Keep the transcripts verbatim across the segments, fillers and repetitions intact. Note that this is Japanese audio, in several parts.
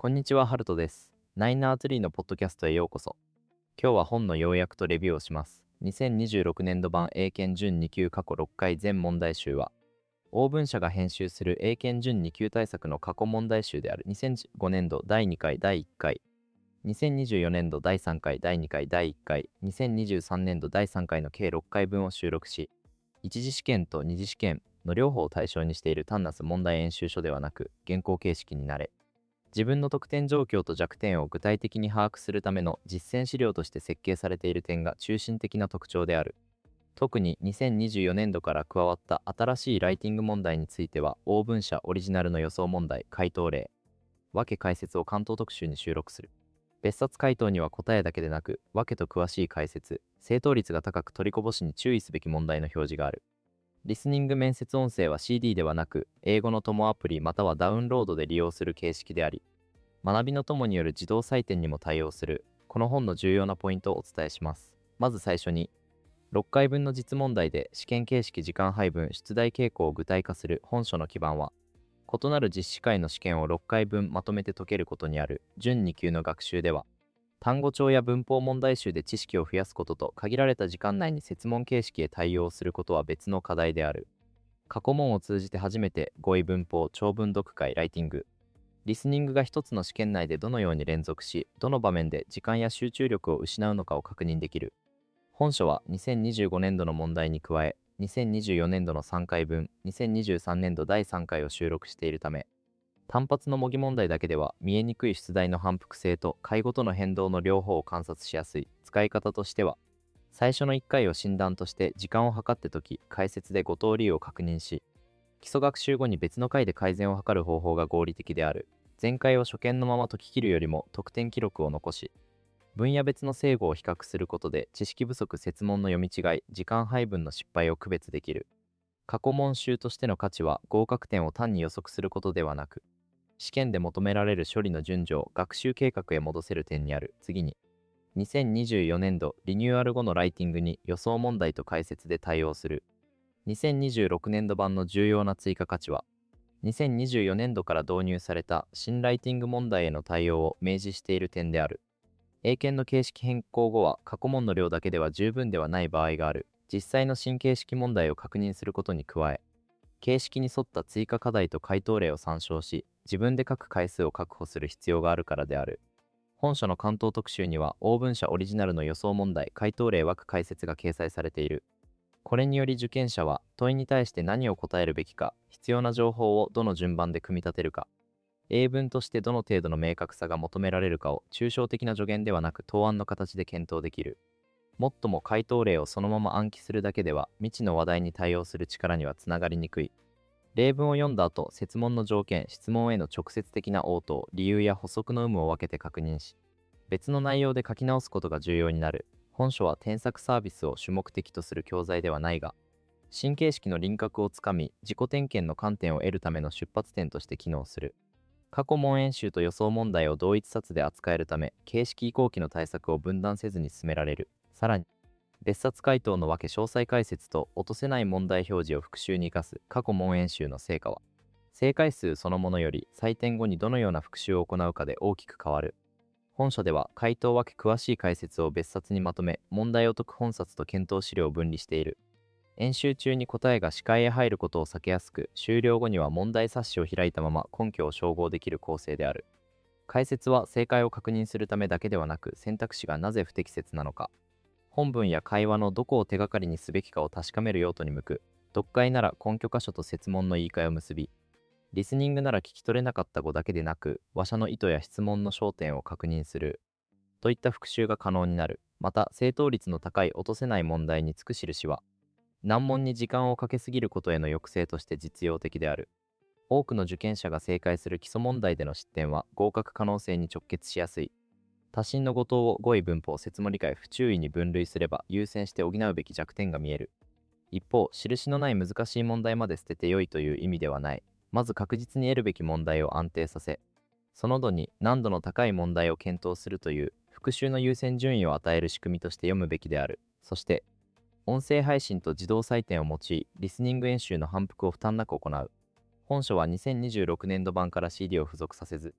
こんにちは、ハルトです。ナインアーツリーのポッドキャストへようこそ。今日は本の要約とレビューをします。にせんにじゅうろくねん度版英検準に級過去ろっかい全問題集は、欧文社が編集する英検準に級対策の過去問題集であるにせんじゅうごねん度だいにかいだいいっかい、にせんにじゅうよねん度だいさんかいだいにかいだいいっかい、にせんにじゅうさんねん度だいさんかいの計ろっかいぶんを収録し、一次試験と二次試験の両方を対象にしている単なる問題演習書ではなく、原稿形式になれ、自分の得点状況と弱点を具体的に把握するための実践資料として設計されている点が中心的な特徴である。特ににせんにじゅうよねん度から加わった新しいライティング問題については、欧文社オリジナルの予想問題、回答例、分け解説を関東特集に収録する。別冊回答には答えだけでなく、分けと詳しい解説、正答率が高く取りこぼしに注意すべき問題の表示がある。リスニング面接音声は シーディー ではなく、英語の友アプリまたはダウンロードで利用する形式であり、学びの友による自動採点にも対応する。この本の重要なポイントをお伝えします。まず最初に、ろっかいぶんの実問題で試験形式時間配分出題傾向を具体化する本書の基盤は、異なる実施会の試験をろっかいぶんまとめて解けることにある。準に級の学習では、単語帳や文法問題集で知識を増やすことと、限られた時間内に設問形式へ対応することは別の課題である。過去問を通じて初めて語彙文法、長文読解、ライティング、リスニングが一つの試験内でどのように連続し、どの場面で時間や集中力を失うのかを確認できる。本書はにせんにじゅうごねん度の問題に加え、にせんにじゅうよねん度のさんかいぶん、にせんにじゅうさんねん度だいさんかいを収録しているため、単発の模擬問題だけでは見えにくい出題の反復性と回ごとの変動の両方を観察しやすい。使い方としては、最初のいっかいを診断として時間を計って解き、解説でご通りを確認し、基礎学習後に別の回で改善を図る方法が合理的である。前回を初見のまま解き切るよりも得点記録を残し、分野別の正誤を比較することで知識不足、設問の読み違い、時間配分の失敗を区別できる。過去問集としての価値は合格点を単に予測することではなく、試験で求められる処理の順序を学習計画へ戻せる点にある。次に、にせんにじゅうよねん度リニューアル後のライティングに予想問題と解説で対応する。にせんにじゅうろくねん度版の重要な追加価値は、にせんにじゅうよねん度から導入された新ライティング問題への対応を明示している点である。英検の形式変更後は過去問の量だけでは十分ではない場合がある。実際の新形式問題を確認することに加え、形式に沿った追加課題と回答例を参照し、自分で書く回数を確保する必要があるからである。本書の関東特集には、欧文社オリジナルの予想問題、回答例枠解説が掲載されている。これにより受験者は問いに対して何を答えるべきか、必要な情報をどの順番で組み立てるか、英文としてどの程度の明確さが求められるかを抽象的な助言ではなく答案の形で検討できる。もっとも回答例をそのまま暗記するだけでは未知の話題に対応する力にはつながりにくい。例文を読んだ後、設問の条件、質問への直接的な応答、理由や補足の有無を分けて確認し、別の内容で書き直すことが重要になる。本書は添削サービスを主目的とする教材ではないが、新形式の輪郭をつかみ、自己点検の観点を得るための出発点として機能する。過去問演習と予想問題を同一冊で扱えるため、形式移行期の対策を分断せずに進められる。さらに、別冊回答の分け詳細解説と落とせない問題表示を復習に生かす過去問演習の成果は、正解数そのものより採点後にどのような復習を行うかで大きく変わる。本書では回答分け詳しい解説を別冊にまとめ、問題を解く本冊と検討資料を分離している。演習中に答えが視界へ入ることを避けやすく、終了後には問題冊子を開いたまま根拠を照合できる構成である。解説は正解を確認するためだけではなく、選択肢がなぜ不適切なのか、本文や会話のどこを手がかりにすべきかを確かめる用途に向く。読解なら根拠箇所と設問の言い換えを結び、リスニングなら聞き取れなかった語だけでなく、話者の意図や質問の焦点を確認する。といった復習が可能になる。また、正答率の高い落とせない問題につく印は、難問に時間をかけすぎることへの抑制として実用的である。多くの受験者が正解する基礎問題での失点は合格可能性に直結しやすい。多進の誤答を語彙文法、設問理解、不注意に分類すれば優先して補うべき弱点が見える。一方、印のない難しい問題まで捨てて良いという意味ではない。まず確実に得るべき問題を安定させ、その度に難度の高い問題を検討するという復習の優先順位を与える仕組みとして読むべきである。そして、音声配信と自動採点を用い、リスニング演習の反復を負担なく行う。本書はにせんにじゅうろくねん度版から シーディー を付属させず、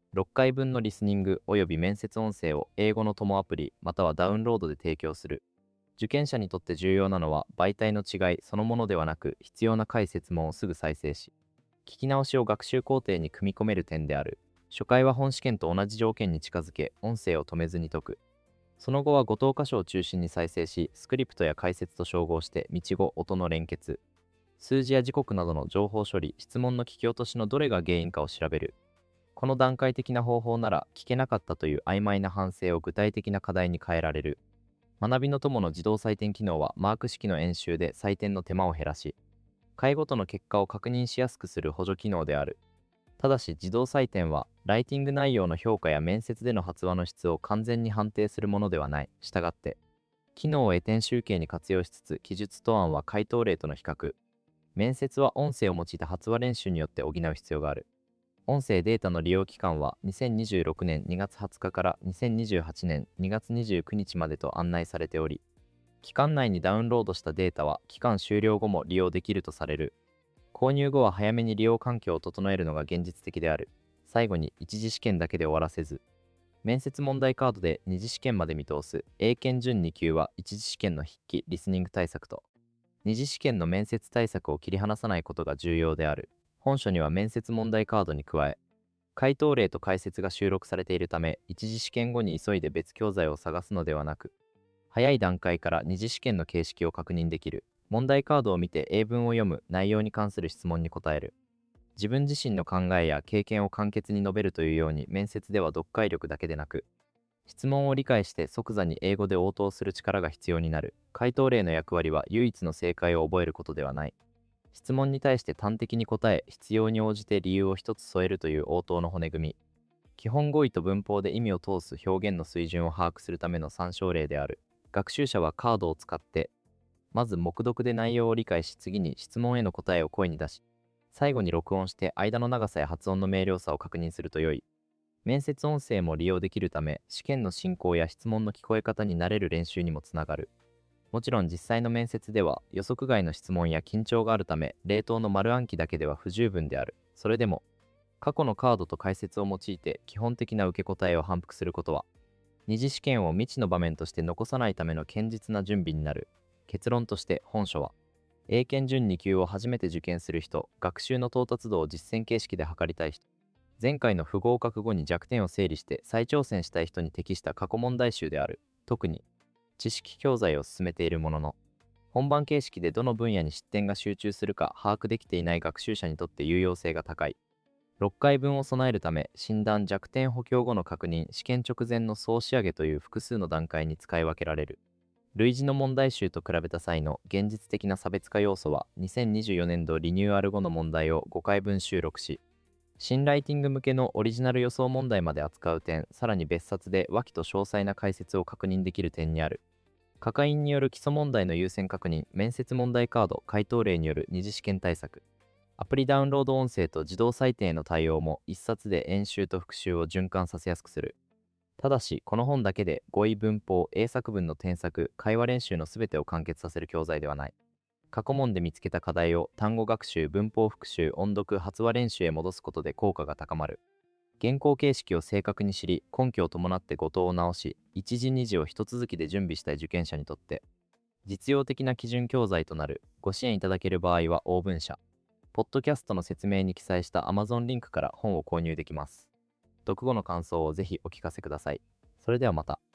ろっかいぶんのリスニングおよび面接音声を英語の友アプリまたはダウンロードで提供する。受験者にとって重要なのは媒体の違いそのものではなく、必要な解説問をすぐ再生し、聞き直しを学習工程に組み込める点である。初回は本試験と同じ条件に近づけ、音声を止めずに解く。その後はご等箇所を中心に再生し、スクリプトや解説と照合して、道語、音の連結、数字や時刻などの情報処理、質問の聞き落としのどれが原因かを調べる。この段階的な方法なら、聞けなかったという曖昧な反省を具体的な課題に変えられる。学びの友の自動採点機能はマーク式の演習で採点の手間を減らし、回ごとの結果を確認しやすくする補助機能である。ただし自動採点はライティング内容の評価や面接での発話の質を完全に判定するものではない。したがって、機能を得点集計に活用しつつ、記述と案は回答例との比較、面接は音声を用いた発話練習によって補う必要がある。音声データの利用期間はにせんにじゅうろくねんにがつはつかからにせんにじゅうはちねんにがつにじゅうくにちまでと案内されており、期間内にダウンロードしたデータは期間終了後も利用できるとされる。購入後は早めに利用環境を整えるのが現実的である。最後に一次試験だけで終わらせず、面接問題カードで二次試験まで見通す。英検準に級は一次試験の筆記・リスニング対策と二次試験の面接対策を切り離さないことが重要である。本書には面接問題カードに加え、回答例と解説が収録されているため、一次試験後に急いで別教材を探すのではなく、早い段階から二次試験の形式を確認できる。問題カードを見て英文を読む。内容に関する質問に答える。自分自身の考えや経験を簡潔に述べるというように、面接では読解力だけでなく、質問を理解して即座に英語で応答する力が必要になる。回答例の役割は唯一の正解を覚えることではない。質問に対して端的に答え、必要に応じて理由を一つ添えるという応答の骨組み。基本語彙と文法で意味を通す表現の水準を把握するための参照例である。学習者はカードを使って、まず黙読で内容を理解し、次に質問への答えを声に出し、最後に録音して間の長さや発音の明瞭さを確認すると良い。面接音声も利用できるため、試験の進行や質問の聞こえ方に慣れる練習にもつながる。もちろん実際の面接では予測外の質問や緊張があるため、冷凍の丸暗記だけでは不十分である。それでも、過去のカードと解説を用いて基本的な受け答えを反復することは、二次試験を未知の場面として残さないための堅実な準備になる。結論として本書は、英検準に級を初めて受験する人、学習の到達度を実践形式で測りたい人、前回の不合格後に弱点を整理して再挑戦したい人に適した過去問題集である。特に、知識教材を進めているものの、本番形式でどの分野に失点が集中するか把握できていない学習者にとって有用性が高い。ろっかいぶんを備えるため、診断弱点補強後の確認、試験直前の総仕上げという複数の段階に使い分けられる。類似の問題集と比べた際の現実的な差別化要素は、にせんにじゅうよねんどリニューアル後の問題をごかいぶん収録し、新ライティング向けのオリジナル予想問題まで扱う点、さらに別冊で脇と詳細な解説を確認できる点にある。過過印による基礎問題の優先確認、面接問題カード、回答例による二次試験対策、アプリダウンロード音声と自動採点への対応も一冊で演習と復習を循環させやすくする。ただし、この本だけで語彙文法、英作文の添削、会話練習のすべてを完結させる教材ではない。過去問で見つけた課題を単語学習、文法復習、音読、発話練習へ戻すことで効果が高まる。原稿形式を正確に知り、根拠を伴って誤答を直し、一次二次を一続きで準備したい受験者にとって、実用的な基準教材となる。ご支援いただける場合は、応文社、ポッドキャストの説明に記載した Amazon リンクから本を購入できます。読後の感想をぜひお聞かせください。それではまた。